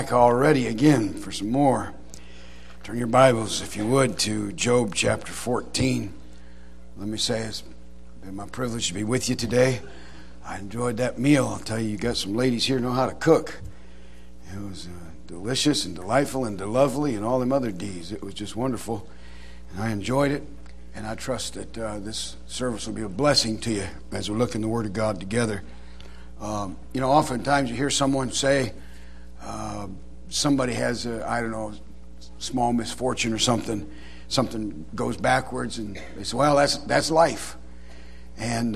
Already again for some more. Turn your Bibles, if you would, to Job chapter 14. Let me say it's been my privilege to be with you today. I enjoyed that meal. I'll tell you got some ladies here who know how to cook. It was delicious and delightful and lovely and all them other D's. It was just wonderful, and I enjoyed it. And I trust that this service will be a blessing to you as we look in the Word of God together. Oftentimes you hear someone say, somebody has a, small misfortune or something goes backwards, and they say, well, that's life. And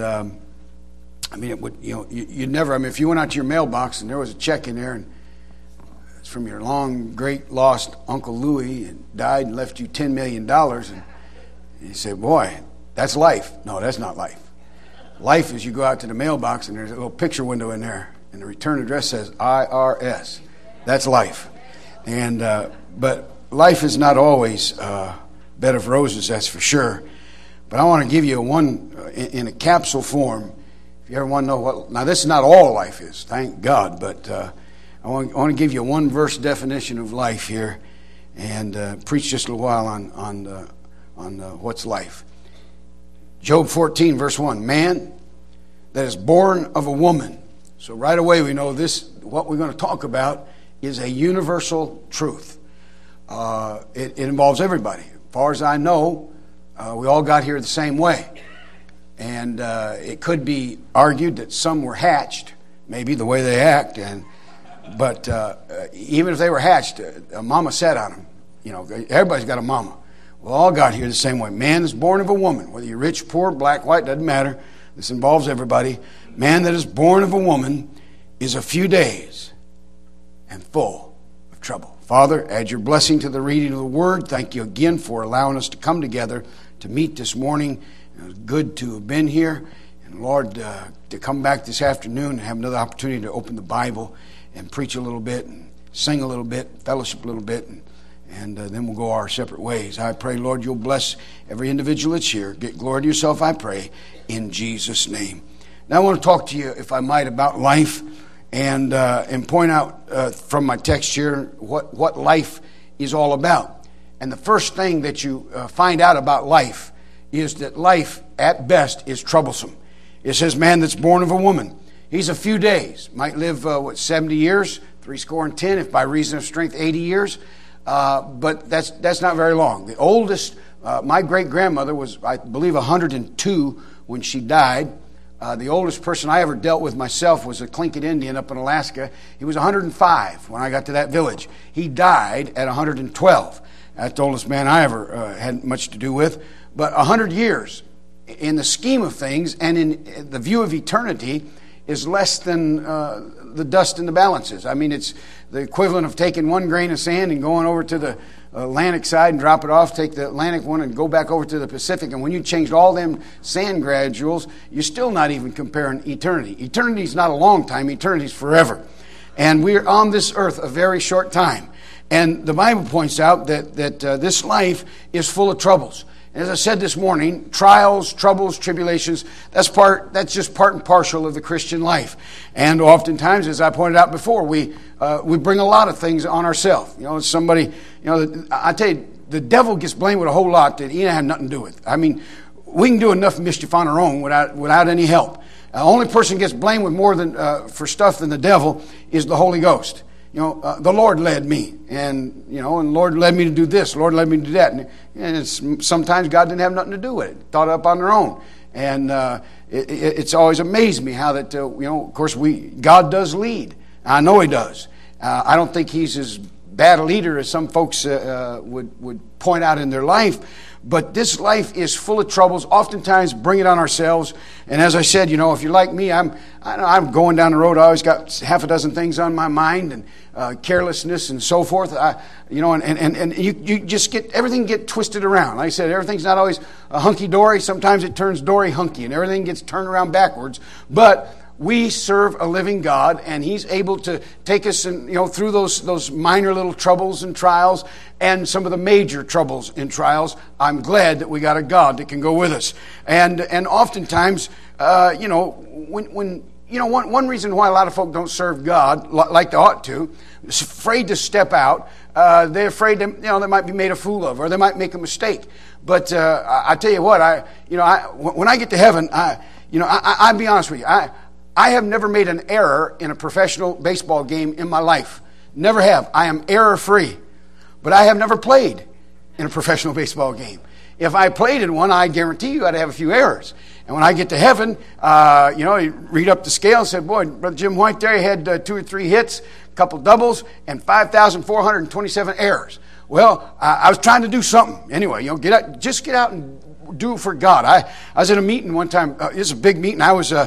it would, you'd never, if you went out to your mailbox and there was a check in there and it's from your long, great lost Uncle Louis and died and left you $10 million, and you say, boy, that's life. No, that's not life. Life is you go out to the mailbox and there's a little picture window in there and the return address says IRS. That's life. And but life is not always a bed of roses, that's for sure. But I want to give you one in a capsule form. If you ever want to know what, now this is not all life is, thank God, but I want to give you a one verse definition of life here and preach just a little while on what's life. Job 14 verse 1, man that is born of a woman. So right away we know this, what we're going to talk about is a universal truth. It involves everybody. As far as I know, we all got here the same way. And it could be argued that some were hatched, maybe the way they act. But even if they were hatched, a mama sat on them. Everybody's got a mama. We all got here the same way. Man is born of a woman. Whether you're rich, poor, black, white, doesn't matter. This involves everybody. Man that is born of a woman is a few days and full of trouble. Father, add your blessing to the reading of the Word. Thank you again for allowing us to come together to meet this morning. It was good to have been here. And Lord, to come back this afternoon and have another opportunity to open the Bible and preach a little bit and sing a little bit, fellowship a little bit, and then we'll go our separate ways. I pray, Lord, you'll bless every individual that's here. Get glory to yourself, I pray, in Jesus' name. Now I want to talk to you, if I might, about life and point out from my text here what life is all about. And the first thing that you find out about life is that life, at best, is troublesome. It says, man that's born of a woman. He's a few days. Might live, 70 years, 70, if by reason of strength, 80 years. But that's not very long. The oldest, my great-grandmother was, I believe, 102 when she died. The oldest person I ever dealt with myself was a Tlingit Indian up in Alaska. He was 105 when I got to that village. He died at 112. That's the oldest man I ever had much to do with. But 100 years, in the scheme of things and in the view of eternity, is less than the dust in the balances. I mean, it's the equivalent of taking one grain of sand and going over to the Atlantic side and drop it off, take the Atlantic one and go back over to the Pacific. And when you changed all them sand granules, you're still not even comparing eternity. Eternity is not a long time. Eternity is forever. And we're on this earth a very short time. And the Bible points out that this life is full of troubles. As I said this morning, trials, troubles, tribulations, that's just part and parcel of the Christian life. And oftentimes, as I pointed out before, we bring a lot of things on ourselves. I tell you, the devil gets blamed with a whole lot that he didn't have nothing to do with. I mean, we can do enough mischief on our own without any help. The only person gets blamed with more than for stuff than the devil is the Holy Ghost. The Lord led me, and and Lord led me to do this, Lord led me to do that, and sometimes God didn't have nothing to do with it; thought up on their own, and it's always amazed me how that of course God does lead. I know He does. I don't think He's as bad a leader as some folks would point out in their life. But this life is full of troubles. Oftentimes, bring it on ourselves. And as I said, if you're like me, I'm going down the road. I always got half a dozen things on my mind, and carelessness and so forth. And you just get everything get twisted around. Like I said, everything's not always a hunky dory. Sometimes it turns dory hunky, and everything gets turned around backwards. But we serve a living God, and He's able to take us through those minor little troubles and trials and some of the major troubles and trials. I'm glad that we got a God that can go with us. And oftentimes, when one reason why a lot of folk don't serve God like they ought to is afraid to step out. They're afraid they might be made a fool of, or they might make a mistake. But I tell you what, when I get to heaven, I'll be honest with you, I have never made an error in a professional baseball game in my life. Never have. I am error-free. But I have never played in a professional baseball game. If I played in one, I guarantee you I'd have a few errors. And when I get to heaven, you read up the scale and said, boy, Brother Jim White there, he had 2 or 3 hits, a couple doubles, and 5,427 errors. Well, I was trying to do something. Anyway, get out and do it for God. I was in a meeting one time. It was a big meeting. I was,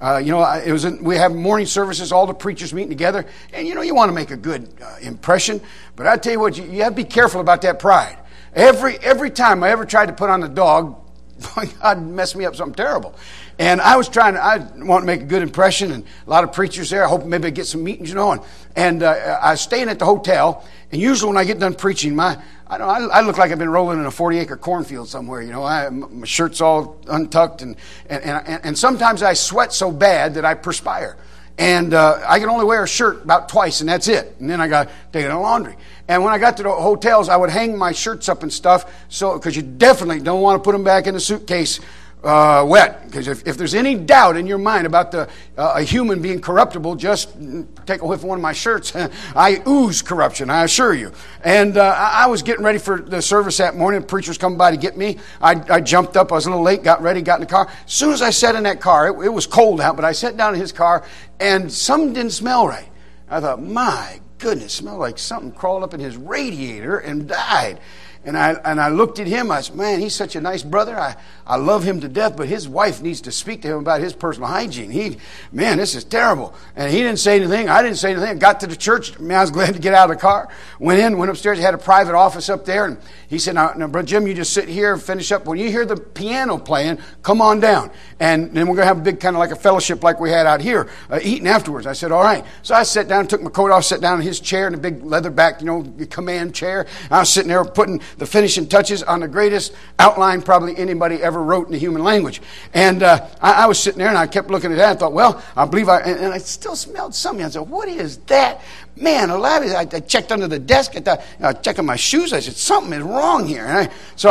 we have morning services, all the preachers meeting together. And, you want to make a good impression. But I tell you what, you have to be careful about that pride. Every time I ever tried to put on the dog, God messed me up something terrible. And I want to make a good impression, and a lot of preachers there. I hope maybe I get some meetings, And I was staying at the hotel, and usually when I get done preaching, I look like I've been rolling in a 40-acre cornfield somewhere. My shirt's all untucked, and sometimes I sweat so bad that I perspire. And I can only wear a shirt about twice, and that's it. And then I got to take it in the laundry. And when I got to the hotels, I would hang my shirts up and stuff, because you definitely don't want to put them back in the suitcase wet. Because if there's any doubt in your mind about a human being corruptible, just take a whiff of one of my shirts. I ooze corruption, I assure you. And I was getting ready for the service that morning. The preacher's coming by to get me. I jumped up. I was a little late, got ready, got in the car. As soon as I sat in that car, it was cold out, but I sat down in his car, and something didn't smell right. I thought, my goodness, it smelled like something crawled up in his radiator and died. And I looked at him. I said, man, he's such a nice brother. I love him to death, but his wife needs to speak to him about his personal hygiene. Man, this is terrible. And he didn't say anything. I didn't say anything. Got to the church. I was glad to get out of the car. Went upstairs. Had a private office up there. And he said, now, Brother Jim, you just sit here and finish up. When you hear the piano playing, come on down. And then we're going to have a big kind of like a fellowship like we had out here, eating afterwards. I said, all right. So I sat down, took my coat off, sat down in his chair, in a big leather back, command chair. I was sitting there putting the finishing touches on the greatest outline probably anybody ever wrote in the human language. And I was sitting there, and I kept looking at that. I thought, well, I believe and I still smelled something. I said, what is that? Man, I checked under the desk. I thought, checking my shoes. I said, something is wrong here. And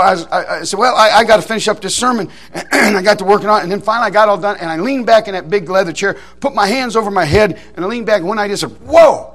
I said, well, I got to finish up this sermon. And I got to working on it. And then finally I got all done. And I leaned back in that big leather chair, put my hands over my head, and I leaned back. And one night I just said, whoa.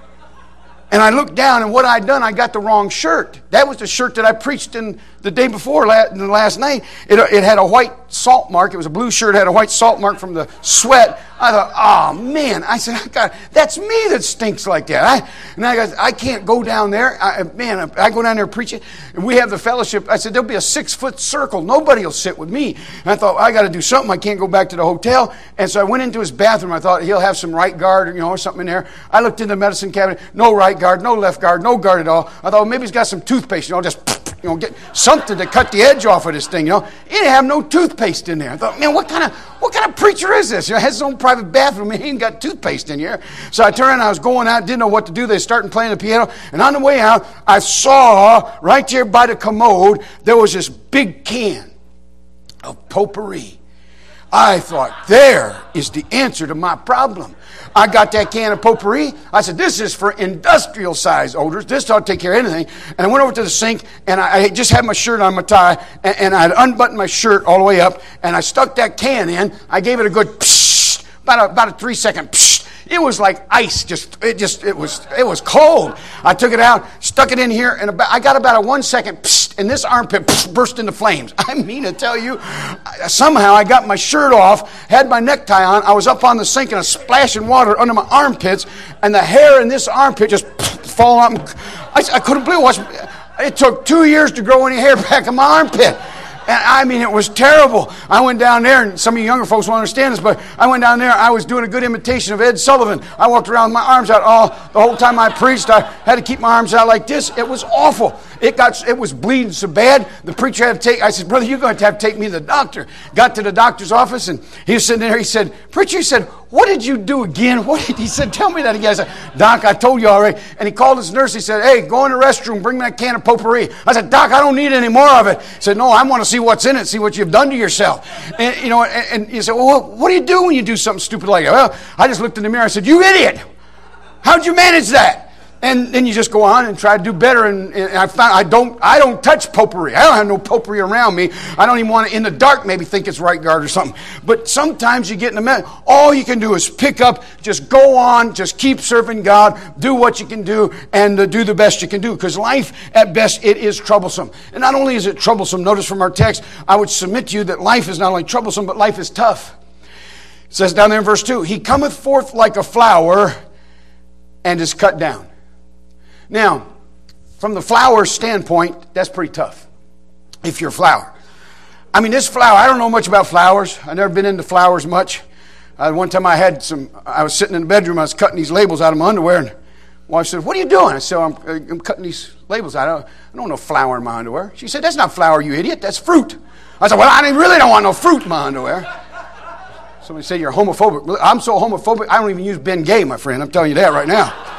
And I looked down, and what I'd done, I got the wrong shirt. That was the shirt that I preached in the day before, last night. It had a white salt mark. It was a blue shirt. It had a white salt mark from the sweat. I thought, oh, man. I said, God, that's me that stinks like that. I can't go down there. I go down there preaching. And we have the fellowship. I said, there'll be a 6-foot circle. Nobody will sit with me. And I thought, I got to do something. I can't go back to the hotel. And so I went into his bathroom. I thought he'll have some right guard or something in there. I looked in the medicine cabinet. No right guard, no left guard, no guard at all. I thought, well, maybe he's got some toothpaste. Just get something to cut the edge off of this thing. He didn't have no toothpaste in there. I thought, man, what kind of preacher is this? He has his own private bathroom. He ain't got toothpaste in here. So I turned around. I was going out. Didn't know what to do. They started playing the piano. And on the way out, I saw right there by the commode there was this big can of potpourri. I thought, there is the answer to my problem. I got that can of potpourri. I said, this is for industrial size odors. This ought to take care of anything. And I went over to the sink, and I just had my shirt on my tie, and I had unbuttoned my shirt all the way up, and I stuck that can in. I gave it a good psh, about a 3-second psh. It was like ice. It was cold. I took it out, stuck it in here, and I got about a 1-second psh, and this armpit burst into flames. I mean to tell you, somehow I got my shirt off, had my necktie on. I was up on the sink and a splash of water under my armpits, and the hair in this armpit just fall out. I couldn't believe it. It took 2 years to grow any hair back in my armpit. And I mean, it was terrible. I went down there, and some of you younger folks won't understand this, but I went down there. I was doing a good imitation of Ed Sullivan. I walked around with my arms out the whole time I preached. I had to keep my arms out like this. It was awful. It was bleeding so bad. The preacher had to I said, brother, you're going to have to take me to the doctor. Got to the doctor's office, and he was sitting there. He said, preacher, he said, what did you do again? He said, tell me that again. I said, Doc, I told you already. And he called his nurse. He said, hey, go in the restroom, bring me that can of potpourri. I said, Doc, I don't need any more of it. He said, no, I want to see what's in it, see what you've done to yourself. And, and he said, well, what do you do when you do something stupid like that? Well, I just looked in the mirror and said, you idiot. How'd you manage that? And then you just go on and try to do better. And I found I don't touch potpourri. I don't have no potpourri around me. I don't even want to, in the dark, maybe think it's right guard or something. But sometimes you get in a mess. All you can do is pick up, just go on, just keep serving God, do what you can do, and do the best you can do. Because life, at best, it is troublesome. And not only is it troublesome, notice from our text, I would submit to you that life is not only troublesome, but life is tough. It says down there in verse 2, he cometh forth like a flower and is cut down. Now, from the flower standpoint, that's pretty tough if you're a flower. I mean, this flower, I don't know much about flowers. I've never been into flowers much. One time I was sitting in the bedroom, I was cutting these labels out of my underwear, and my wife said, what are you doing? I said, I'm cutting these labels out. I don't know flower in my underwear. She said, that's not flower, you idiot, that's fruit. I said, well, I really don't want no fruit in my underwear. Somebody say you're homophobic. I'm so homophobic, I don't even use Ben Gay, my friend. I'm telling you that right now.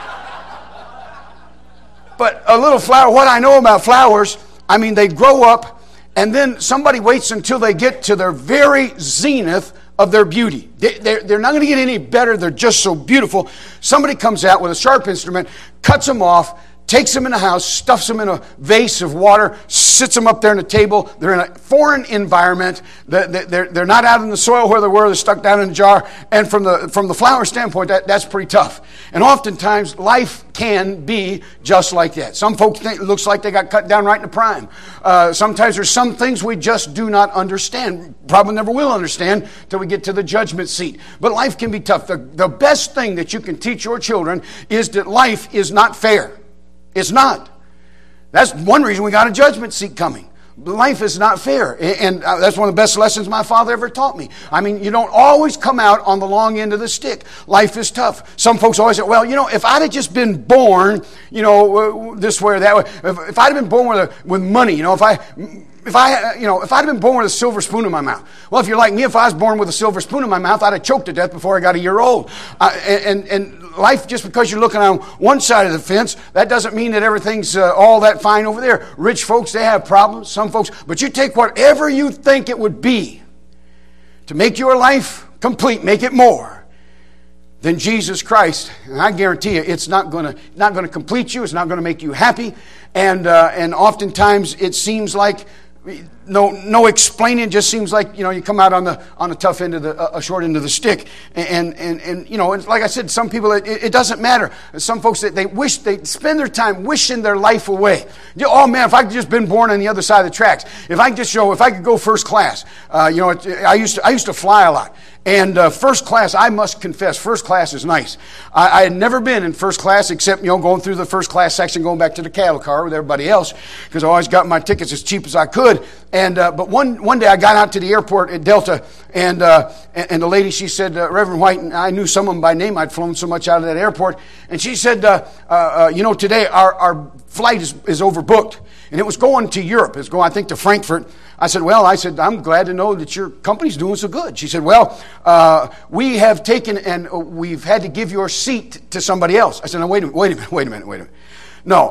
But a little flower, what I know about flowers, I mean, they grow up, and then somebody waits until they get to their very zenith of their beauty. They're not going to get any better. They're just so beautiful. Somebody comes out with a sharp instrument, cuts them off, takes them in the house, stuffs them in a vase of water, sits them up there on a table. They're in a foreign environment. They're not out in the soil where they were. They're stuck down in a jar. And from the flower standpoint, that's pretty tough. And oftentimes, life can be just like that. Some folks think it looks like they got cut down right in the prime. Sometimes there's some things we just do not understand. Probably never will understand till we get to the judgment seat. But life can be tough. The best thing that you can teach your children is that life is not fair. It's not. That's one reason we got a judgment seat coming. Life is not fair. And that's one of the best lessons my father ever taught me. I mean, you don't always come out on the long end of the stick. Life is tough. Some folks always say, well, if I'd have just been born, this way or that way, if I'd have been born with money, if I'd have been born with a silver spoon in my mouth. Well, if you're like me, if I was born with a silver spoon in my mouth, I'd have choked to death before I got a year old. And life, just because you're looking on one side of the fence, that doesn't mean that everything's all that fine over there. Rich folks, they have problems, some folks. But you take whatever you think it would be to make your life complete, make it more than Jesus Christ. And I guarantee you, it's not going to complete you. It's not going to make you happy. And oftentimes it seems like no explaining. It just seems like you come out on the tough end of the short end of the stick, and like I said, some people it doesn't matter. Some folks they spend their time wishing their life away. Oh man, if I could just been born on the other side of the tracks. If I could go first class. I used to fly a lot. And first class, I must confess, first class is nice. I had never been in first class except, going through the first class section, going back to the cattle car with everybody else, because I always got my tickets as cheap as I could. And but one day I got out to the airport at Delta, and the lady, she said, Reverend White, and I knew some of them by name. I'd flown so much out of that airport. And she said, today our flight is overbooked. And it was going to Europe. It was going, I think, to Frankfurt. I said, I'm glad to know that your company's doing so good. She said, we have taken and we've had to give your seat to somebody else. I said, no, wait a minute. No,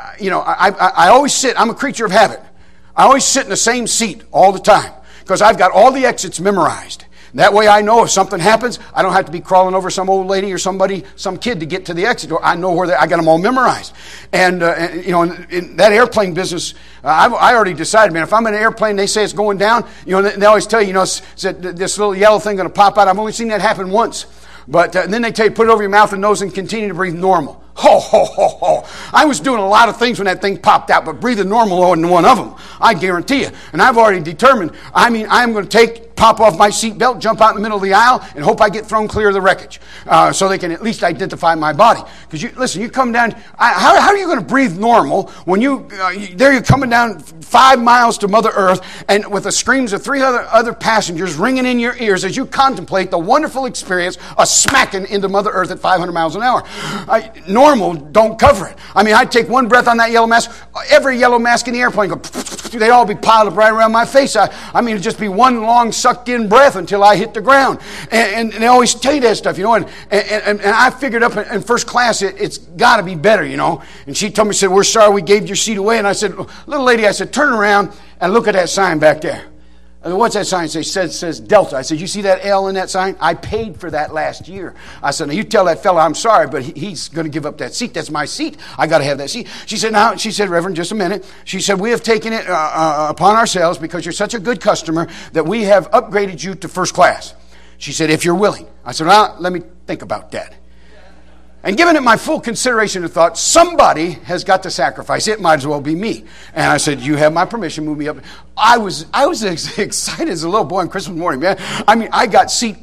I always sit, I'm a creature of habit. I always sit in the same seat all the time because I've got all the exits memorized. That way I know if something happens, I don't have to be crawling over some old lady or some kid to get to the exit door. I know where I got them all memorized. And in that airplane business, I already decided, man, if I'm in an airplane, they say it's going down, they always tell you, this little yellow thing going to pop out. I've only seen that happen once. But then they tell you, put it over your mouth and nose and continue to breathe normal. Ho, ho, ho, ho. I was doing a lot of things when that thing popped out, but breathing normal wasn't one of them. I guarantee you. And I've already determined, I'm going to pop off my seatbelt, jump out in the middle of the aisle, and hope I get thrown clear of the wreckage so they can at least identify my body. Because you come down, how are you going to breathe normal when you're coming down 5 miles to Mother Earth and with the screams of 3 other passengers ringing in your ears as you contemplate the wonderful experience of smacking into Mother Earth at 500 miles an hour? Normal don't cover it. I mean, I'd take one breath on that yellow mask, every yellow mask in the airplane go they'd all be piled up right around my face. I mean, it'd just be one long sucked-in breath until I hit the ground. And they always tell you that stuff, you know. And I figured up in first class, it's got to be better, you know. And she told me, said, we're sorry we gave your seat away. And I said, little lady, I said, turn around and look at that sign back there. And what's that sign say? It says Delta. I said, you see that L in that sign? I paid for that last year. I said, now you tell that fella I'm sorry, but he's going to give up that seat. That's my seat. I got to have that seat. She said, Reverend, just a minute. She said, we have taken it upon ourselves because you're such a good customer that we have upgraded you to first class. She said, if you're willing. I said, well, let me think about that. And given it my full consideration and thought, somebody has got to sacrifice. It might as well be me. And I said, you have my permission, move me up. I was as excited as a little boy on Christmas morning, man. I mean, I got seat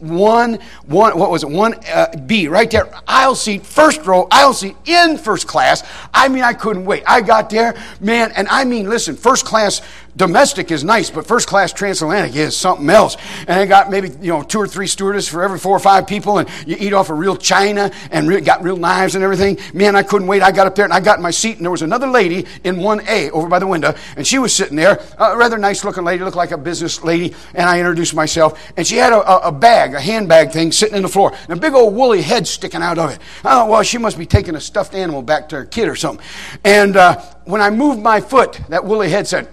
1B, right there. Aisle seat, first row, aisle seat in first class. I mean, I couldn't wait. I got there, man, and I mean, listen, first class domestic is nice, but first class transatlantic is something else. And I got maybe, 2 or 3 stewardesses for every 4 or 5 people, and you eat off of real china and got real knives and everything. Man, I couldn't wait. I got up there and I got in my seat, and there was another lady in 1A over by the window, and she was sitting there, a rather nice looking lady, looked like a business lady, and I introduced myself, and she had a bag, a handbag thing sitting in the floor, and a big old woolly head sticking out of it. I thought, well, she must be taking a stuffed animal back to her kid or something. And when I moved my foot, that woolly head said,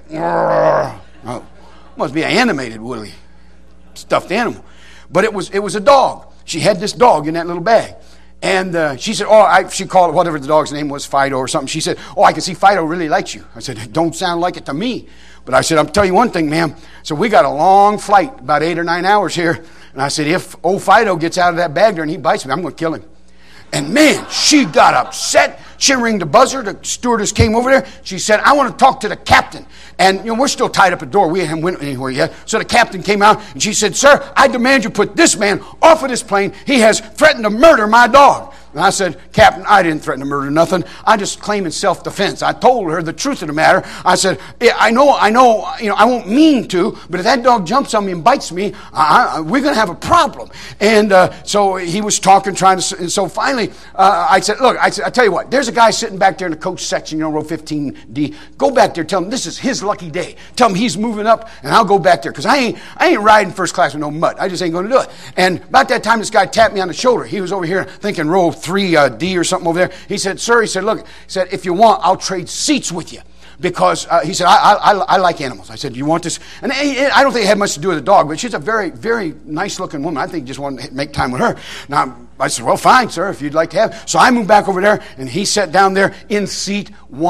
oh, must be an animated woolly stuffed animal. But it was a dog. She had this dog in that little bag. And she said, she called it, whatever the dog's name was, Fido or something. She said, I can see Fido really likes you. I said, it don't sound like it to me. But I said, I'll tell you one thing, ma'am. So we got a long flight, about 8 or 9 hours here. And I said, if old Fido gets out of that bag there and he bites me, I'm going to kill him. And man, she got upset. She rang the buzzer. The stewardess came over there. She said, I want to talk to the captain. And we're still tied up at the door. We haven't went anywhere yet. So the captain came out and she said, sir, I demand you put this man off of this plane. He has threatened to murder my dog. And I said, Captain, I didn't threaten to murder nothing. I just claiming self-defense. I told her the truth of the matter. I said, yeah, I know, I won't mean to, but if that dog jumps on me and bites me, we're going to have a problem. And so he was talking, and so finally, I said, look, I tell you what, there's a guy sitting back there in the coach section, row 15D. Go back there, tell him this is his lucky day. Tell him he's moving up, and I'll go back there, because I ain't riding first class with no mutt. I just ain't going to do it. And about that time, this guy tapped me on the shoulder. He was over here thinking row 3D or something over there. He said, sir, look, he said, if you want, I'll trade seats with you. Because he said, I like animals. I said, you want this? And I don't think it had much to do with the dog, but she's a very, very nice-looking woman. I think he just wanted to make time with her. Now, I said, well, fine, sir, if you'd like to have. So I moved back over there, and he sat down there in seat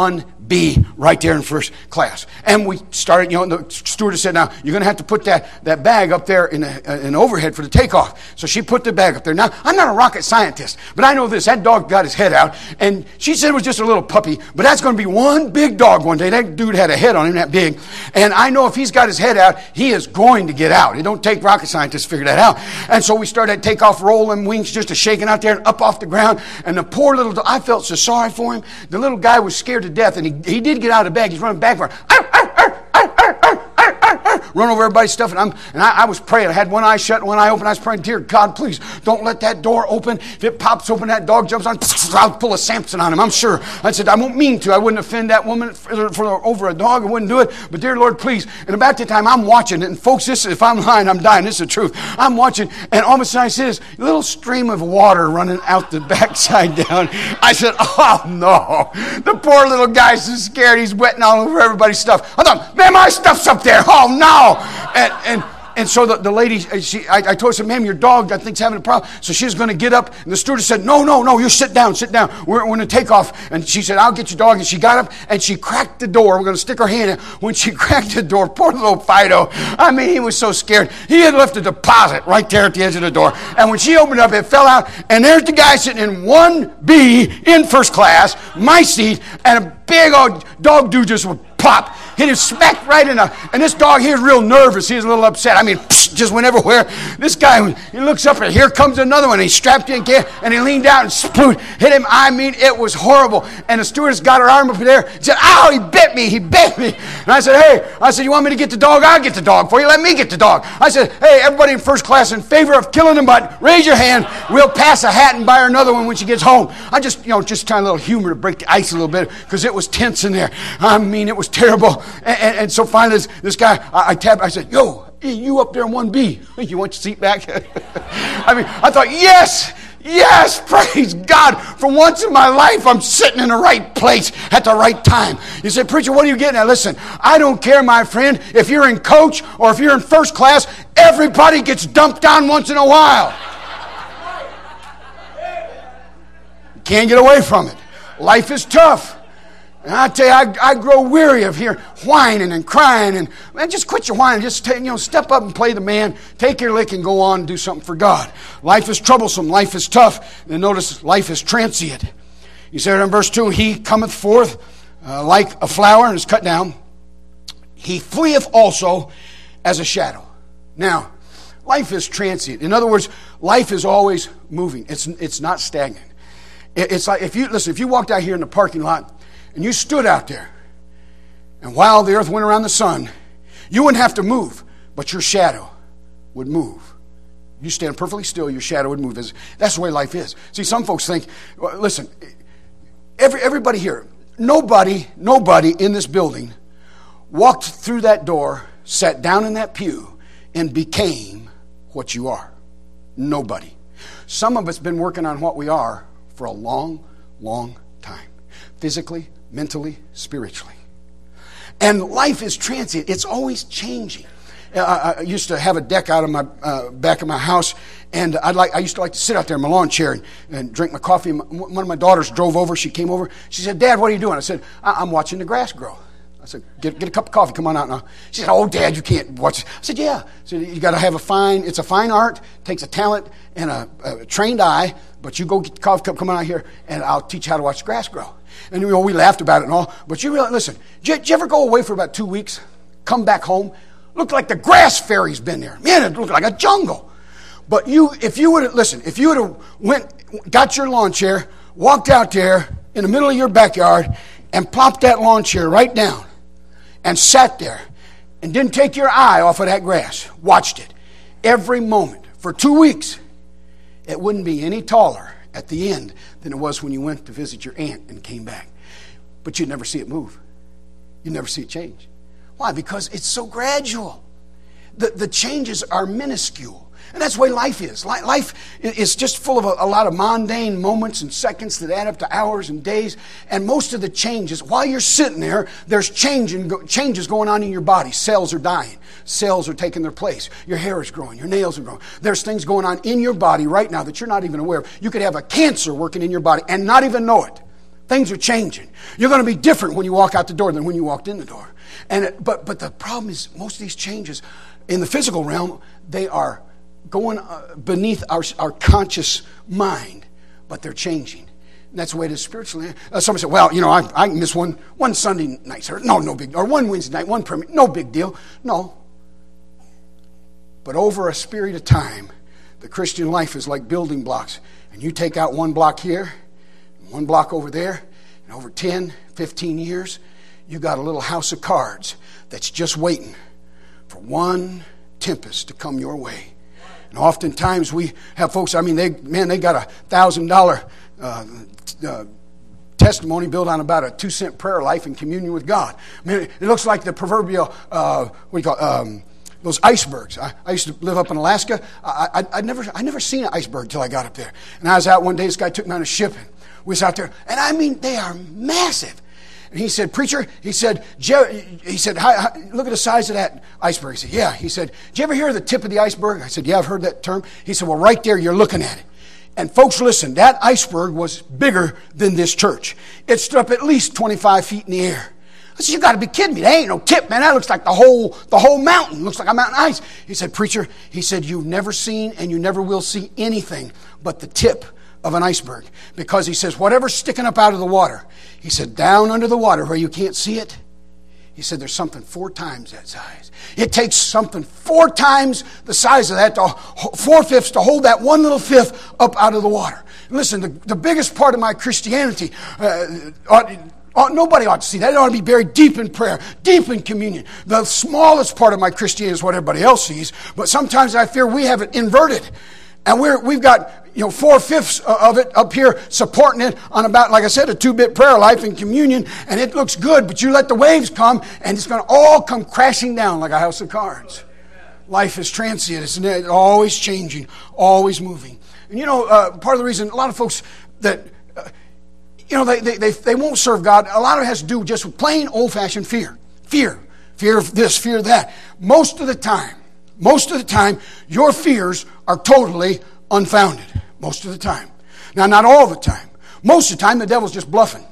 1B, right there in first class. And we started, the stewardess said, now, you're going to have to put that bag up there in an overhead for the takeoff. So she put the bag up there. Now, I'm not a rocket scientist, but I know this. That dog got his head out, and she said it was just a little puppy, but that's going to be one big dog one day. That dude had a head on him that big, and I know if he's got his head out, he is going to get out. It don't take rocket scientists to figure that out. And so we started takeoff, rolling wings, just shaking out there and up off the ground, and the poor little dog, I felt so sorry for him. The little guy was scared to death, and he did get out of the bag. He's running backward. Run over everybody's stuff, and I was praying. I had one eye shut and one eye open. I was praying, dear God, please don't let that door open. If it pops open, that dog jumps on, I'll pull a Samson on him, I'm sure. I said, I won't mean to. I wouldn't offend that woman for over a dog. I wouldn't do it. But dear Lord, please. And about that time, I'm watching it. And folks, if I'm lying, I'm dying. This is the truth. I'm watching, and all of a sudden I see this little stream of water running out the backside down. I said, oh no. The poor little guy's so scared. He's wetting all over everybody's stuff. I thought, man, my stuff's up there. Oh no. And so the lady, I told her, ma'am, your dog, I think, is having a problem. So she was going to get up, and the stewardess said, no, you sit down. We're going to take off. And she said, I'll get your dog. And she got up, and she cracked the door. We're going to stick her hand in. When she cracked the door, poor little Fido, I mean, he was so scared. He had left a deposit right there at the edge of the door. And when she opened it up, it fell out, and there's the guy sitting in 1B in first class, my seat, and a big old dog dude just would pop. Hit him smack right in and this dog here is real nervous. He was a little upset. I mean, just went everywhere. This guy, he looks up and here comes another one. He strapped in and he leaned out and sploot, hit him. I mean, it was horrible. And the stewardess got her arm up there and said, ow, he bit me. And I said, you want me to get the dog? I'll get the dog for you. Let me get the dog. I said, hey, everybody in first class in favor of killing the mutt, raise your hand. We'll pass a hat and buy her another one when she gets home. I just trying a little humor to break the ice a little bit because it was tense in there. I mean, it was terrible. And so finally, this guy, I tapped. I said, "Yo, you up there in 1B? You want your seat back?" I mean, I thought, yes, praise God. For once in my life, I'm sitting in the right place at the right time. You say, "Preacher, what are you getting at?" Listen, I don't care, my friend, if you're in coach or if you're in first class, everybody gets dumped down once in a while. You can't get away from it. Life is tough. And I tell you, I grow weary of hearing whining and crying. And man, just quit your whining. Just step up and play the man. Take your lick and go on and do something for God. Life is troublesome. Life is tough. And notice, life is transient. You say in verse 2, he cometh forth like a flower and is cut down. He fleeth also as a shadow. Now, life is transient. In other words, life is always moving. It's not stagnant. It's like if you walked out here in the parking lot and you stood out there, and while the earth went around the sun, you wouldn't have to move, but your shadow would move. You stand perfectly still, your shadow would move. That's the way life is. See, some folks think, well, listen, everybody here, nobody in this building walked through that door, sat down in that pew, and became what you are. Nobody. Some of us been working on what we are for a long, long time. Physically, mentally, spiritually. And life is transient. It's always changing. I used to have a deck out of my back of my house, and I used to like to sit out there in my lawn chair and drink my coffee. One of my daughters drove over. She came over. She said, "Dad, what are you doing?" I said, "I'm watching the grass grow." I said, get a cup of coffee. Come on out now. She said, "Oh, Dad, you can't watch." I said, "Yeah." So you got to have it's a fine art. It takes a talent and a trained eye. But you go get the coffee cup, come on out here, and I'll teach you how to watch the grass grow. And we laughed about it and all. But you realize, listen, did you ever go away for about 2 weeks, come back home, looked like the grass fairy's been there? Man, it looked like a jungle. But if you would have got your lawn chair, walked out there in the middle of your backyard, and plopped that lawn chair right down, and sat there, and didn't take your eye off of that grass, watched it every moment for 2 weeks, it wouldn't be any taller at the end than it was when you went to visit your aunt and came back. But you'd never see it move. You'd never see it change. Why? Because it's so gradual. The changes are minuscule. And that's the way life is. Life is just full of a lot of mundane moments and seconds that add up to hours and days. And most of the changes, while you're sitting there, there's changes going on in your body. Cells are dying. Cells are taking their place. Your hair is growing. Your nails are growing. There's things going on in your body right now that you're not even aware of. You could have a cancer working in your body and not even know it. Things are changing. You're going to be different when you walk out the door than when you walked in the door. But the problem is most of these changes in the physical realm, they are going beneath our conscious mind, but they're changing. And that's the way it is spiritually. Somebody said, "Well, I can miss one Sunday night service. No big deal. Or one Wednesday night, one prayer meeting. No big deal." No. But over a period of time, the Christian life is like building blocks. And you take out one block here, one block over there, and over 10, 15 years, you got a little house of cards that's just waiting for one tempest to come your way. And oftentimes we have folks, they got $1,000 testimony built on about a 2-cent prayer life and communion with God. It looks like the proverbial, those icebergs. I used to live up in Alaska. I never seen an iceberg till I got up there. And I was out one day, this guy took me on a ship, and we was out there. And they are massive. And he said, "Preacher," he said, "look at the size of that iceberg." He said, "Yeah." He said, "Did you ever hear of the tip of the iceberg?" I said, "Yeah, I've heard that term." He said, "Well, right there, you're looking at it." And folks, listen, that iceberg was bigger than this church. It stood up at least 25 feet in the air. I said, "You got to be kidding me. That ain't no tip, man. That looks like the whole mountain. Looks like a mountain ice." He said, "Preacher," he said, "you've never seen and you never will see anything but the tip of an iceberg." Because he says, whatever's sticking up out of the water, he said, down under the water where you can't see it, he said, there's something 4 times that size. It takes something 4 times the size of that, 4/5 to hold that one little fifth up out of the water. Listen, the biggest part of my Christianity, nobody ought to see that. It ought to be buried deep in prayer, deep in communion. The smallest part of my Christianity is what everybody else sees, but sometimes I fear we have it inverted. And we've got 4/5 of it up here supporting it on about, like I said, a 2-bit prayer life and communion, and it looks good, but you let the waves come and it's going to all come crashing down like a house of cards. Life is transient. It's always changing, always moving. And part of the reason a lot of folks that they won't serve God, a lot of it has to do just with plain old-fashioned fear of this, fear of that. Most of the time, your fears are totally unfounded. Most of the time. Now, not all the time. Most of the time, the devil's just bluffing.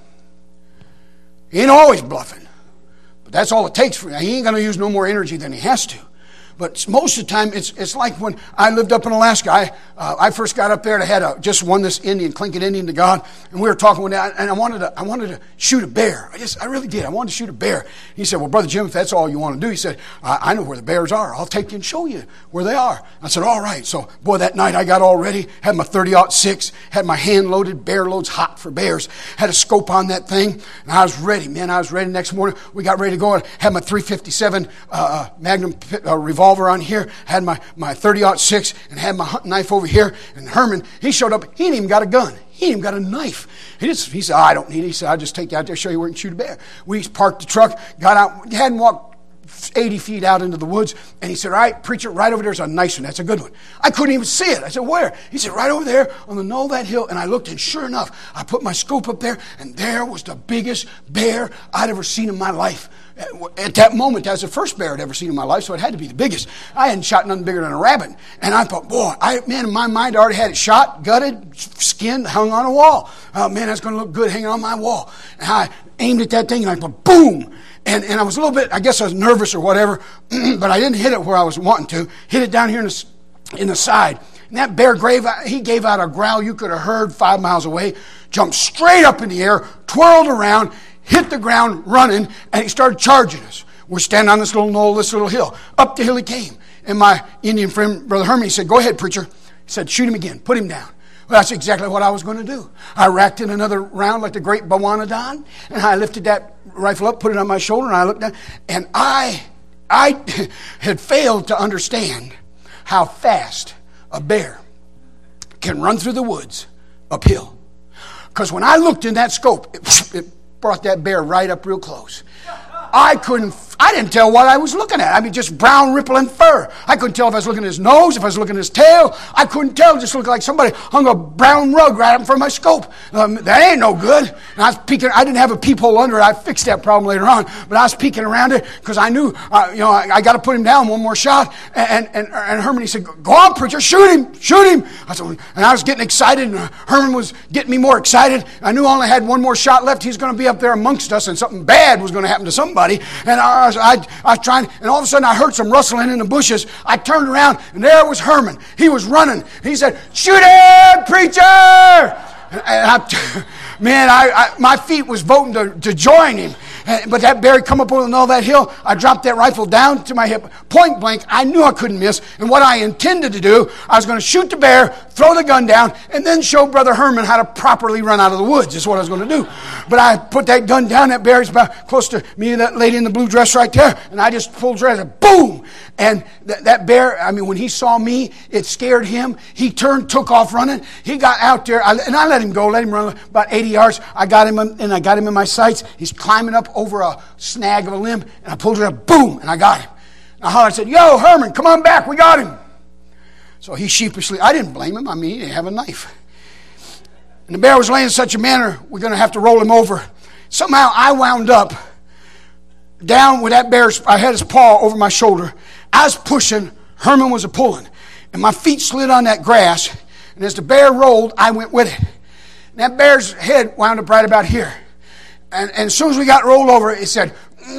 He ain't always bluffing. But that's all it takes for him. He ain't going to use no more energy than he has to. But most of the time, it's like when I lived up in Alaska. I first got up there and I had just won this Tlingit Indian to God, and we were talking one day, and I wanted to shoot a bear. I really did. I wanted to shoot a bear. He said, "Well, Brother Jim, if that's all you want to do," he said, "I know where the bears are. I'll take you and show you where they are." I said, "All right." So, boy, that night I got all ready, had my 30-06, had my hand loaded, bear loads hot for bears, had a scope on that thing, and I was ready. Man, I was ready. Next morning, we got ready to go. I had my .357 Magnum revolver on here, had my 30-06, and had my hunting knife over here. And Herman, he showed up. He ain't even got a gun. He ain't even got a knife. He said, "I don't need it." He said, "I'll just take you out there, show you where you can shoot a bear." We parked the truck, got out, hadn't walked 80 feet out into the woods, and he said, "All right, preacher, right over there's a nice one. That's a good one." I couldn't even see it. I said, "Where?" He said, "Right over there on the knoll of that hill." And I looked, and sure enough, I put my scope up there, and there was the biggest bear I'd ever seen in my life. At that moment, that was the first bear I'd ever seen in my life, so it had to be the biggest. I hadn't shot nothing bigger than a rabbit. And I thought, boy, in my mind, I already had it shot, gutted, skinned, hung on a wall. Oh, man, that's going to look good hanging on my wall. And I aimed at that thing, and I thought, boom! And I was a little bit, I guess I was nervous or whatever, but I didn't hit it where I was wanting to. Hit it down here in the side. And that bear he gave out a growl you could have heard 5 miles away, jumped straight up in the air, twirled around, hit the ground running, and he started charging us. We're standing on this little knoll, this little hill. Up the hill he came. And my Indian friend, Brother Herman, he said, "Go ahead, preacher." He said, "Shoot him again. Put him down." Well, that's exactly what I was going to do. I racked in another round like the great Bawanadon, and I lifted that rifle up, put it on my shoulder, and I looked down. And I had failed to understand how fast a bear can run through the woods uphill. Because when I looked in that scope, it brought that bear right up real close. I didn't tell what I was looking at. I mean, just brown rippling fur. I couldn't tell if I was looking at his nose, if I was looking at his tail. I couldn't tell. It just looked like somebody hung a brown rug right up in front of my scope. That ain't no good. And I was peeking. I didn't have a peephole under it. I fixed that problem later on. But I was peeking around it because I knew, I got to put him down. One more shot. And Herman, he said, "Go on, preacher, shoot him. I said, and I was getting excited, and Herman was getting me more excited. I knew I only had one more shot left. He's going to be up there amongst us, and something bad was going to happen to somebody. And I was trying, and all of a sudden I heard some rustling in the bushes. I turned around, and there was Herman. He was running. He said, "Shoot him, preacher!" And my feet was voting to join him. But that bear come up over the knoll of that hill. I dropped that rifle down to my hip, point blank. I knew I couldn't miss. And what I intended to do, I was going to shoot the bear, throw the gun down, and then show Brother Herman how to properly run out of the woods. Is what I was going to do. But I put that gun down. That bear is about close to me and that lady in the blue dress right there. And I just pulled her and boom! And that bear, I mean, when he saw me, it scared him. He turned, took off running. He got out there, and I let him go, let him run about 80 yards. I got him in my sights. He's climbing up over a snag of a limb, and I pulled her up, boom, and I got him. And I hollered and said, "Yo, Herman, come on back, we got him." So he sheepishly, I didn't blame him. I mean, he didn't have a knife. And the bear was laying in such a manner, we're going to have to roll him over. Somehow I wound up down with that bear. I had his paw over my shoulder. I was pushing, Herman was a-pulling. And my feet slid on that grass, and as the bear rolled, I went with it. And that bear's head wound up right about here. And as soon as we got rolled over, it said,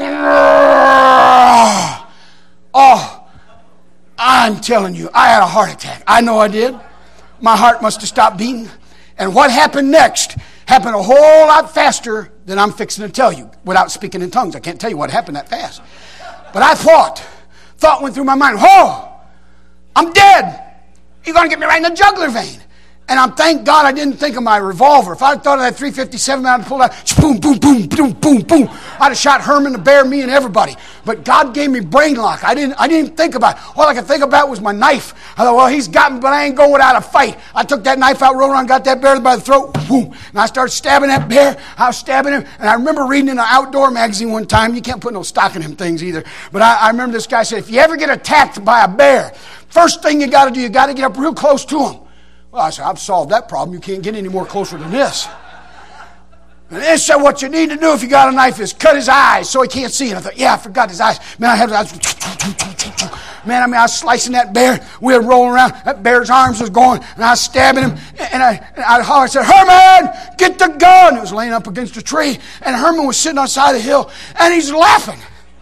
"Oh, I'm telling you, I had a heart attack." I know I did. My heart must have stopped beating. And what happened next happened a whole lot faster than I'm fixing to tell you without speaking in tongues. I can't tell you what happened that fast. But I thought went through my mind, "Oh, I'm dead. You're going to get me right in the jugular vein." And I'm thank God I didn't think of my revolver. If I'd thought of that .357, I'd pulled out, boom, boom, boom, boom, boom, boom. I'd have shot Herman, the bear, me, and everybody. But God gave me brain lock. I didn't even think about it. All I could think about was my knife. I thought, well, he's got me, but I ain't going without a fight. I took that knife out, rolled around, got that bear by the throat, boom, and I started stabbing that bear. I was stabbing him, and I remember reading in an outdoor magazine one time, you can't put no stock in them things either, but I remember this guy said, if you ever get attacked by a bear, first thing you got to do, you got to get up real close to him. Well, I said, I've solved that problem. You can't get any more closer than this. And they said, what you need to do if you got a knife is cut his eyes so he can't see. And I thought, yeah, I forgot his eyes. Man, I was slicing that bear. We were rolling around. That bear's arms was going, and I was stabbing him. And I hollered, I said, Herman, get the gun. It was laying up against a tree. And Herman was sitting on the side of the hill, and he's laughing.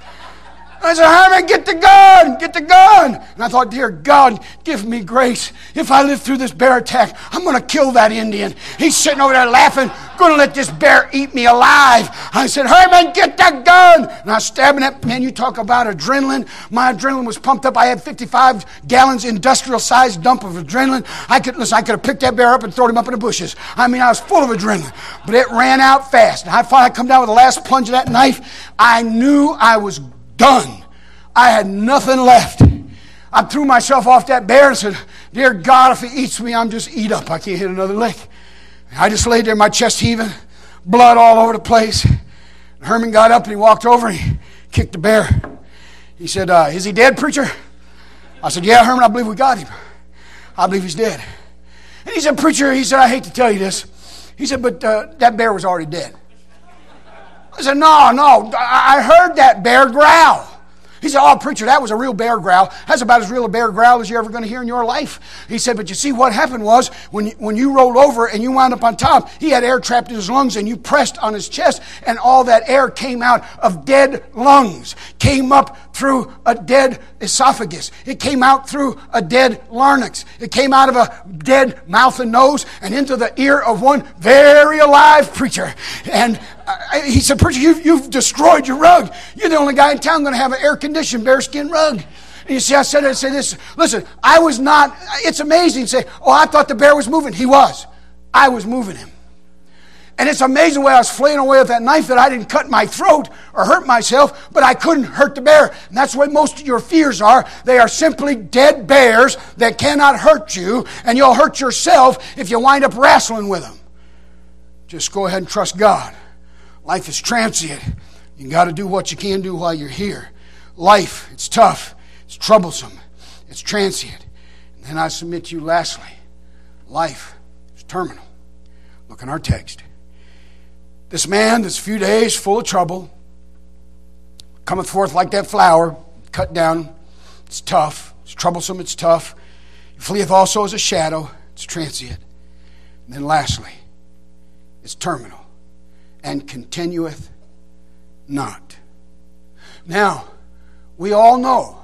I said, Herman, get the gun, get the gun. And I thought, dear God, give me grace. If I live through this bear attack, I'm going to kill that Indian. He's sitting over there laughing, going to let this bear eat me alive. I said, Herman, get the gun. And I was stabbing that. Man, you talk about adrenaline. My adrenaline was pumped up. I had 55 gallons industrial-sized dump of adrenaline. I could have picked that bear up and thrown him up in the bushes. I mean, I was full of adrenaline. But it ran out fast. And I finally come down with the last plunge of that knife. I knew I was done. I had nothing left. I threw myself off that bear and said, dear God, if he eats me, I'm just eat up. I can't hit another lick. I just laid there, my chest heaving, blood all over the place. Herman got up and he walked over and he kicked the bear. He said, is he dead, preacher? I said, yeah, Herman, I believe we got him. I believe he's dead. And he said, preacher, he said, I hate to tell you this. He said, but that bear was already dead. I said, no, I heard that bear growl. He said, oh, preacher, that was a real bear growl. That's about as real a bear growl as you're ever going to hear in your life. He said, but you see, what happened was when you rolled over and you wound up on top, he had air trapped in his lungs and you pressed on his chest and all that air came out of dead lungs, came up through a dead esophagus. It came out through a dead larynx. It came out of a dead mouth and nose and into the ear of one very alive preacher. And he said, preacher, you've destroyed your rug. You're the only guy in town going to have an air-conditioned bearskin rug. And you see, I said this. Listen, I was not, it's amazing to say, oh, I thought the bear was moving. He was. I was moving him. And it's amazing the way I was flaying away with that knife that I didn't cut my throat or hurt myself, but I couldn't hurt the bear. And that's what most of your fears are. They are simply dead bears that cannot hurt you, and you'll hurt yourself if you wind up wrestling with them. Just go ahead and trust God. Life is transient. You got to do what you can do while you're here. Life, it's tough. It's troublesome. It's transient. And then I submit to you lastly, life is terminal. Look in our text. This man, this few days full of trouble, cometh forth like that flower, cut down. It's tough. It's troublesome. It's tough. He fleeth also as a shadow. It's transient. And then lastly, it's terminal. And continueth not. Now, we all know,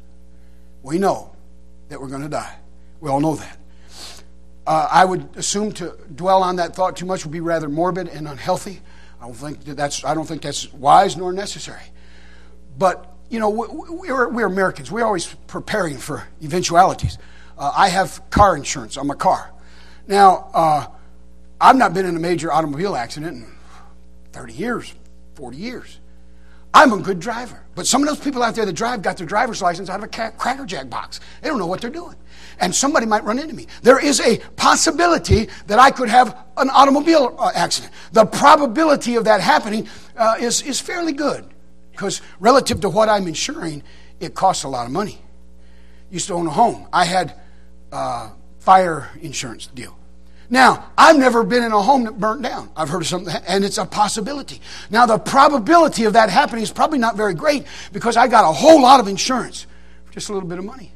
that we're going to die. We all know that. I would assume to dwell on that thought too much would be rather morbid and unhealthy. I don't think that's wise nor necessary. But, we're Americans. We're always preparing for eventualities. I have car insurance on my car. Now, I've not been in a major automobile accident in 30 years, 40 years. I'm a good driver. But some of those people out there that drive got their driver's license out of a Cracker Jack box. They don't know what they're doing. And somebody might run into me. There is a possibility that I could have an automobile accident. The probability of that happening is fairly good. Because relative to what I'm insuring, it costs a lot of money. Used to own a home. I had fire insurance deal. Now, I've never been in a home that burnt down. I've heard of something, and it's a possibility. Now, the probability of that happening is probably not very great because I got a whole lot of insurance for just a little bit of money.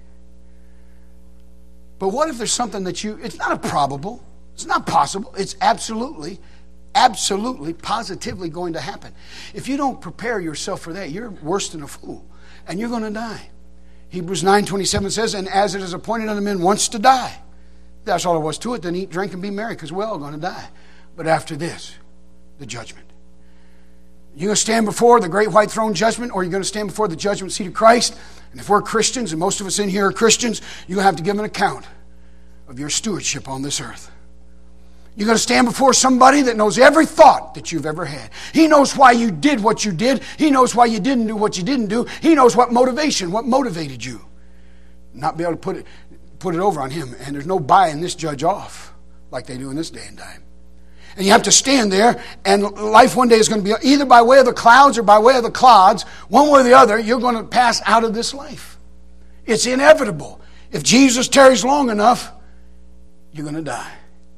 But what if there's something that it's not a probable, it's not possible, it's absolutely, positively going to happen. If you don't prepare yourself for that, you're worse than a fool, and you're going to die. Hebrews 9:27 says, and as it is appointed unto men once to die. That's all there was to it. Then eat, drink, and be merry, because we're all going to die. But after this, the judgment. You're going to stand before the great white throne judgment, or you're going to stand before the judgment seat of Christ. And if we're Christians, and most of us in here are Christians, you're going to have to give an account of your stewardship on this earth. You're going to stand before somebody that knows every thought that you've ever had. He knows why you did what you did. He knows why you didn't do what you didn't do. He knows what motivated you. Not be able to put it over on him. And there's no buying this judge off like they do in this day and time. And you have to stand there, and life one day is going to be either by way of the clouds or by way of the clods. One way or the other, you're going to pass out of this life. It's inevitable. If Jesus tarries long enough, you're going to die.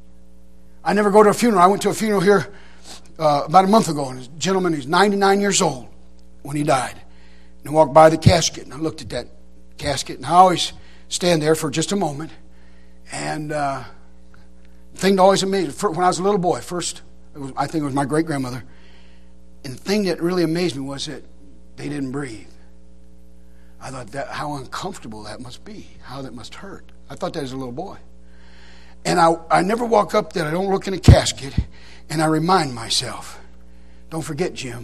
I never go to a funeral. I went to a funeral here about a month ago, and a gentleman, he's 99 years old when he died. And I walked by the casket, and I looked at that casket, and I always stand there for just a moment. And the thing that always amazed me, when I was a little boy, I think it was my great-grandmother, and the thing that really amazed me was that they didn't breathe. I thought how uncomfortable that must be, how that must hurt. I thought that as a little boy. And I never walk up there, I don't look in a casket, and I remind myself, don't forget, Jim,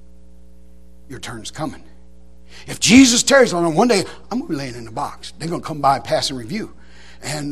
your turn's coming. If Jesus tarries long, one day I'm going to be laying in the box. They're going to come by and pass and review. And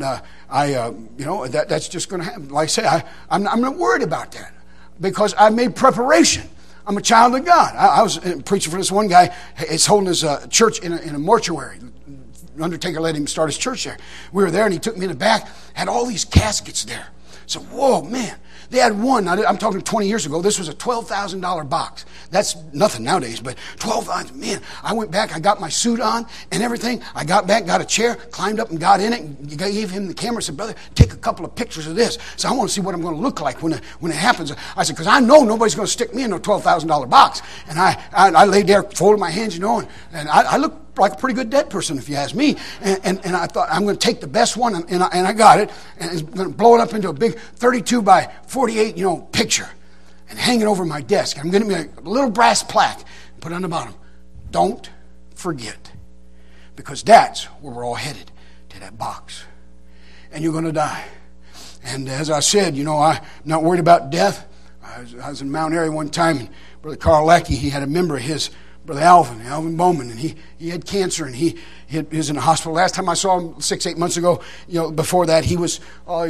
that's just going to happen. Like I say, I'm not worried about that because I made preparation. I'm a child of God. I was preaching for this one guy. He's holding his church in a mortuary. The undertaker let him start his church there. We were there, and he took me in the back, had all these caskets there. So, whoa, man. They had one, I'm talking 20 years ago, this was a $12,000 box. That's nothing nowadays, but $12,000, man. I went back, I got my suit on and everything. I got back, got a chair, climbed up and got in it, and gave him the camera, said, brother, take a couple of pictures of this. So I want to see what I'm going to look like when it happens. I said, because I know nobody's going to stick me in a $12,000 box. And I laid there, folded my hands, and I looked like a pretty good dead person, if you ask me. And I thought, I'm going to take the best one, and I got it, and it's going to blow it up into a big 32 by 48, picture, and hang it over my desk. I'm going to make a little brass plaque and put it on the bottom. Don't forget, because that's where we're all headed, to that box. And you're going to die. And as I said, I'm not worried about death. I was in Mount Airy one time, and Brother Carl Lackey, he had a member of his, Brother Alvin Bowman, and he had cancer, and he was in the hospital. Last time I saw him 6-8 months ago, before that he was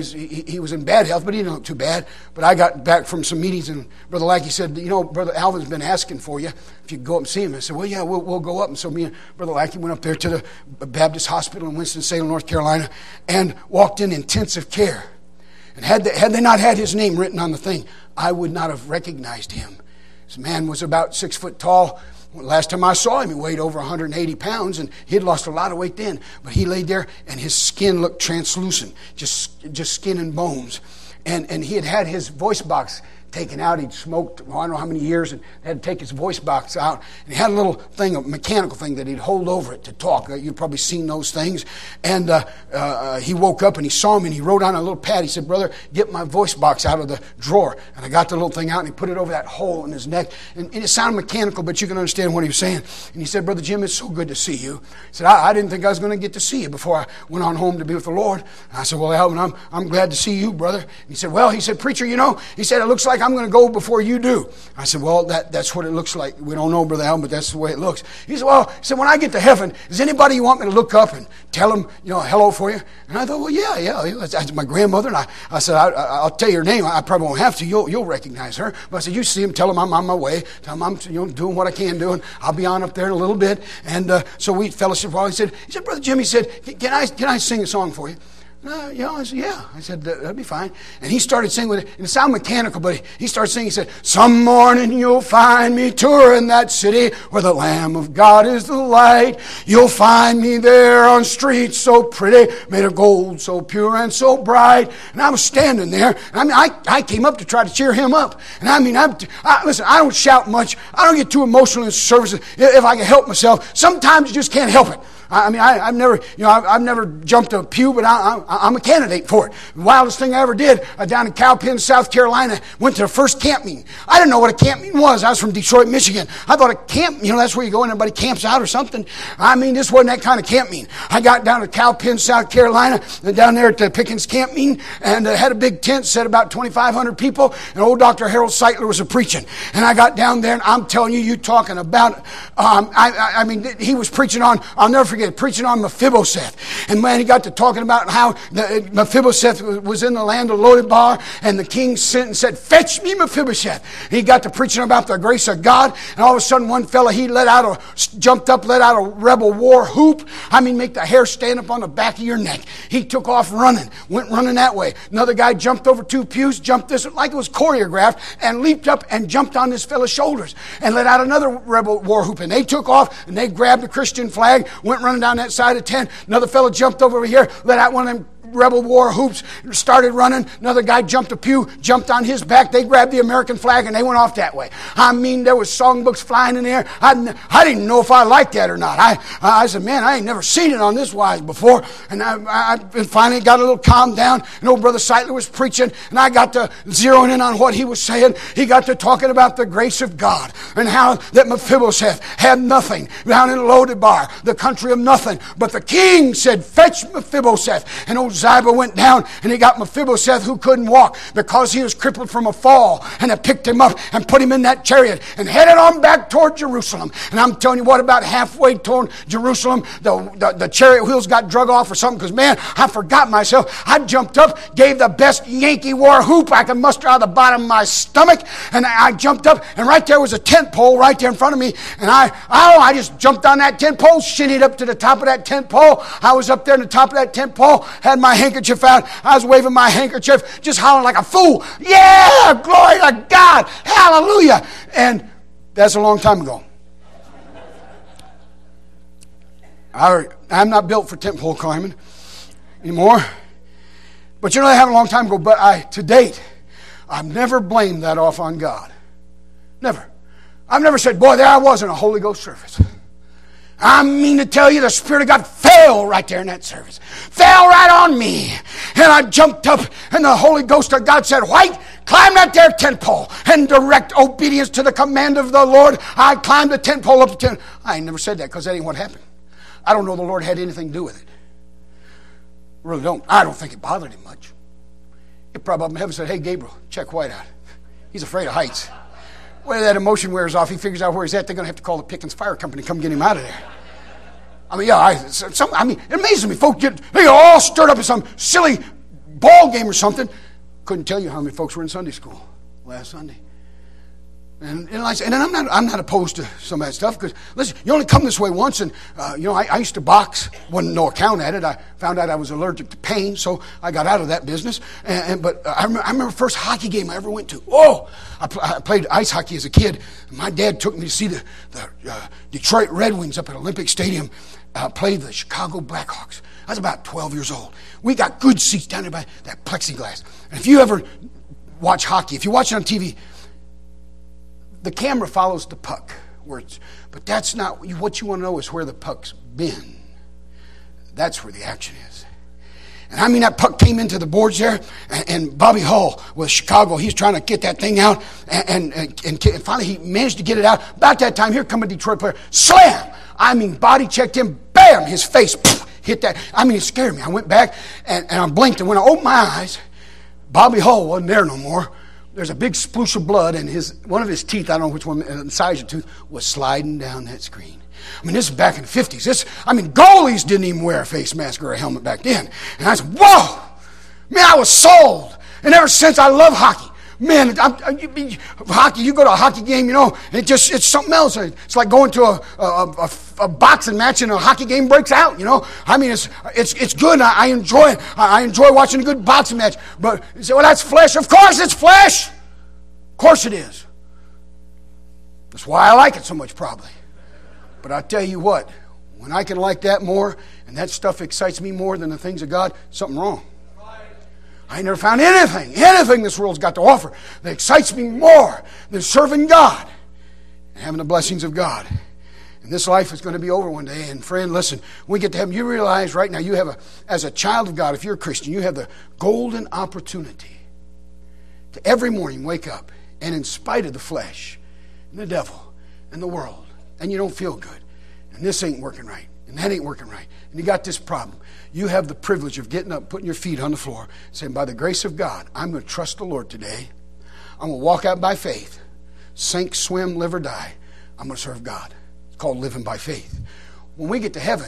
in bad health, but he didn't look too bad. But I got back from some meetings, and Brother Lackey said, Brother Alvin's been asking for you if you could go up and see him. I said, well, yeah, we'll go up. And so me and Brother Lackey went up there to the Baptist Hospital in Winston-Salem, North Carolina, and walked in intensive care. And had they not had his name written on the thing, I would not have recognized him. This man was about 6 foot tall. Last time I saw him, he weighed over 180 pounds, and he had lost a lot of weight then. But he laid there, and his skin looked translucent, just skin and bones. And he had his voice box taken out. He'd smoked, I don't know how many years, and had to take his voice box out. And he had a little thing, a mechanical thing that he'd hold over it to talk. You've probably seen those things. And he woke up, and he saw me, and he wrote on a little pad. He said, brother, get my voice box out of the drawer. And I got the little thing out, and he put it over that hole in his neck. And it sounded mechanical, but you can understand what he was saying. And he said, Brother Jim, it's so good to see you. He said, I didn't think I was going to get to see you before I went on home to be with the Lord. And I said, well, Alvin, I'm glad to see you, brother. And he said, well, preacher, he said, it looks like I'm going to go before you do. I said, well, that's what it looks like. We don't know, Brother Alvin, but that's the way it looks. He said, when I get to heaven, is anybody you want me to look up and tell them, hello for you? And I thought, well, yeah. That's my grandmother. And I said, I'll tell you her name. I probably won't have to. You'll recognize her. But I said, you see him, tell him I'm on my way. Tell him I'm doing what I can do, and I'll be on up there in a little bit. And so we fellowship while he said, Brother Jim, he said, can I sing a song for you? I said, yeah. I said, that'd be fine. And he started singing with it. And it sounded mechanical, but he started singing. He said, some morning you'll find me touring that city where the Lamb of God is the light. You'll find me there on streets so pretty, made of gold, so pure and so bright. And I was standing there. And I came up to try to cheer him up. And listen, I don't shout much. I don't get too emotional in services if I can help myself. Sometimes you just can't help it. I've never jumped a pew, but I'm a candidate for it. The wildest thing I ever did, down in Cowpen, South Carolina, went to the first camp meeting. I didn't know what a camp meeting was. I was from Detroit, Michigan. I thought a camp, that's where you go and everybody camps out or something. This wasn't that kind of camp meeting. I got down to Cowpen, South Carolina, and down there at the Pickens camp meeting, and had a big tent, set about 2,500 people, and old Dr. Harold Seitler was preaching. And I got down there, and I'm telling you talking about, he was preaching on, I'll never forget forget, preaching on Mephibosheth. And man, he got to talking about how Mephibosheth was in the land of Lodebar, and the king sent and said, fetch me Mephibosheth. And he got to preaching about the grace of God, and all of a sudden one fella, he jumped up, let out a rebel war whoop. I mean, make the hair stand up on the back of your neck. He took off running, went running that way. Another guy jumped over 2 pews, jumped this like it was choreographed, and leaped up and jumped on this fella's shoulders and let out another rebel war whoop. And they took off and they grabbed the Christian flag, went running down that side of the tent. Another fella jumped over here, let out one of them rebel war hoops, started running. Another guy jumped a pew, jumped on his back. They grabbed the American flag and they went off that way. I mean, there was songbooks flying in there. I didn't know if I liked that or not. I said, man, I ain't never seen it on this wise before. And I finally got a little calmed down. And old Brother Seitler was preaching, and I got to zeroing in on what he was saying. He got to talking about the grace of God and how that Mephibosheth had nothing down in Lodebar, the country of nothing. But the king said, fetch Mephibosheth. And old Ziba went down and he got Mephibosheth, who couldn't walk because he was crippled from a fall, and it picked him up and put him in that chariot and headed on back toward Jerusalem. And I'm telling you what, about halfway toward Jerusalem, the chariot wheels got drug off or something, because man, I forgot myself. I jumped up, gave the best Yankee war whoop I could muster out of the bottom of my stomach, and I jumped up, and right there was a tent pole right there in front of me, and I just jumped on that tent pole, shinnied up to the top of that tent pole. I was up there on the top of that tent pole, had my handkerchief out. I was waving my handkerchief, just hollering like a fool. Yeah, glory to God, hallelujah. And that's a long time ago. I'm not built for tent pole climbing anymore. But you know, that happened a long time ago. But to date, I've never blamed that off on God. Never. I've never said, boy, there I was in a Holy Ghost service. I mean to tell you, the Spirit of God fell right there in that service. Fell right on me. And I jumped up, and the Holy Ghost of God said, White, climb that there tent pole. And direct obedience to the command of the Lord, I climbed the tent pole up the tent. I ain't never said that, because that ain't what happened. I don't know the Lord had anything to do with it. Really don't. I don't think it bothered him much. He probably up in heaven said, hey, Gabriel, check White out. He's afraid of heights. When that emotion wears off, he figures out where he's at. They're going to have to call the Pickens Fire Company to come get him out of there. I mean, yeah, it amazes me. Folks they get all stirred up in some silly ball game or something. Couldn't tell you how many folks were in Sunday school last Sunday. And I'm not opposed to some of that stuff, because listen, you only come this way once, and I used to box. Wasn't no account at it. I found out I was allergic to pain, so I got out of that business. But I remember the first hockey game I ever went to. Oh, I played ice hockey as a kid. My dad took me to see the Detroit Red Wings up at Olympic Stadium play the Chicago Blackhawks. I was about 12 years old. We got good seats down there by that plexiglass. And if you ever watch hockey, if you watch it on TV, the camera follows the puck, but that's not what you want to know. Is where the puck's been. That's where the action is. And I mean, that puck came into the boards there, and Bobby Hull with Chicago, he's trying to get that thing out, and finally he managed to get it out. About that time, here come a Detroit player, slam! I mean, body checked him, bam! His face hit that. I mean, it scared me. I went back and I blinked, and when I opened my eyes, Bobby Hull wasn't there no more. There's a big sploosh of blood, and one of his teeth, I don't know which one, the size of the tooth, was sliding down that screen. I mean, this is back in the 50s. Goalies didn't even wear a face mask or a helmet back then. And I said, whoa! Man, I was sold. And ever since, I love hockey. Man, hockey, you go to a hockey game, it's something else. It's like going to a boxing match and a hockey game breaks out, I mean, it's good. I enjoy it. I enjoy watching a good boxing match. But you say, well, that's flesh. Of course it's flesh. Of course it is. That's why I like it so much, probably. But I tell you what, when I can like that more, and that stuff excites me more than the things of God, something wrong. I ain't never found anything this world's got to offer that excites me more than serving God and having the blessings of God. And this life is going to be over one day. And friend, listen, when we get to heaven, you realize right now as a child of God, if you're a Christian, you have the golden opportunity to every morning wake up, and in spite of the flesh and the devil and the world, and you don't feel good, and this ain't working right, and that ain't working right, and you got this problem, you have the privilege of getting up, putting your feet on the floor, saying, by the grace of God, I'm going to trust the Lord today. I'm going to walk out by faith. Sink, swim, live, or die. I'm going to serve God. It's called living by faith. When we get to heaven,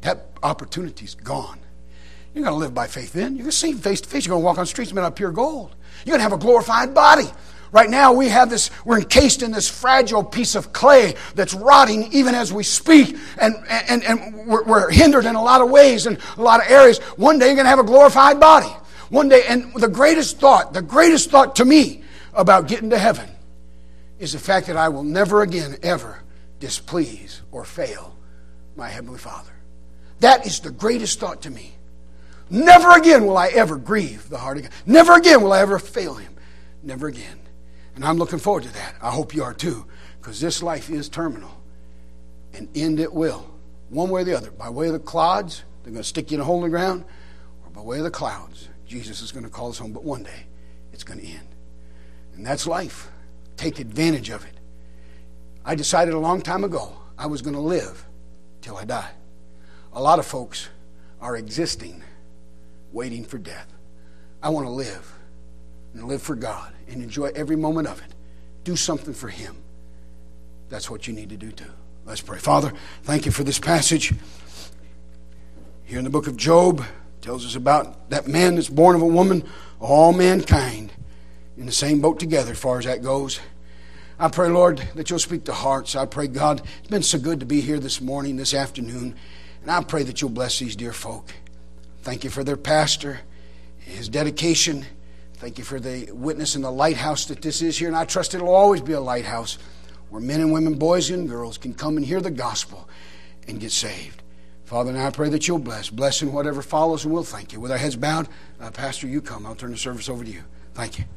that opportunity's gone. You're going to live by faith then. You're going to see face to face. You're going to walk on the streets made out of pure gold. You're going to have a glorified body. Right now we're encased in this fragile piece of clay that's rotting even as we speak. And we're hindered in a lot of ways and a lot of areas. One day you're going to have a glorified body. One day, and the greatest thought to me about getting to heaven is the fact that I will never again ever displease or fail my Heavenly Father. That is the greatest thought to me. Never again will I ever grieve the heart of God. Never again will I ever fail Him. Never again. And I'm looking forward to that. I hope you are too, because this life is terminal. And end it will. One way or the other. By way of the clods, they're going to stick you in a hole in the ground, or by way of the clouds, Jesus is going to call us home. But one day, it's going to end. And that's life. Take advantage of it. I decided a long time ago I was going to live till I die. A lot of folks are existing, waiting for death. I want to live and live for God and enjoy every moment of it. Do something for Him. That's what you need to do too. Let's pray. Father, thank you for this passage. Here in the book of Job, it tells us about that man that's born of a woman, all mankind in the same boat together as far as that goes. I pray, Lord, that you'll speak to hearts. I pray, God, it's been so good to be here this morning, this afternoon, and I pray that you'll bless these dear folk. Thank you for their pastor, his dedication. Thank you for the witness and the lighthouse that this is here, and I trust it'll always be a lighthouse where men and women, boys and girls can come and hear the gospel and get saved. Father, and I pray that you'll bless in whatever follows, and we'll thank you. With our heads bowed, Pastor, you come. I'll turn the service over to you. Thank you.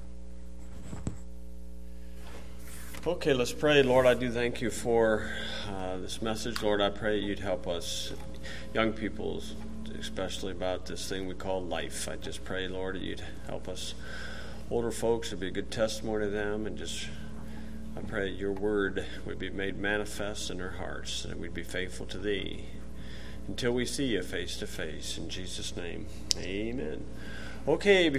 Okay, let's pray. Lord, I do thank you for this message. Lord, I pray you'd help us, young people, especially about this thing we call life. I just pray, Lord, that you'd help us older folks. It'd be a good testimony to them. And I pray your word would be made manifest in our hearts, that we'd be faithful to thee until we see you face to face. In Jesus' name, amen. Okay.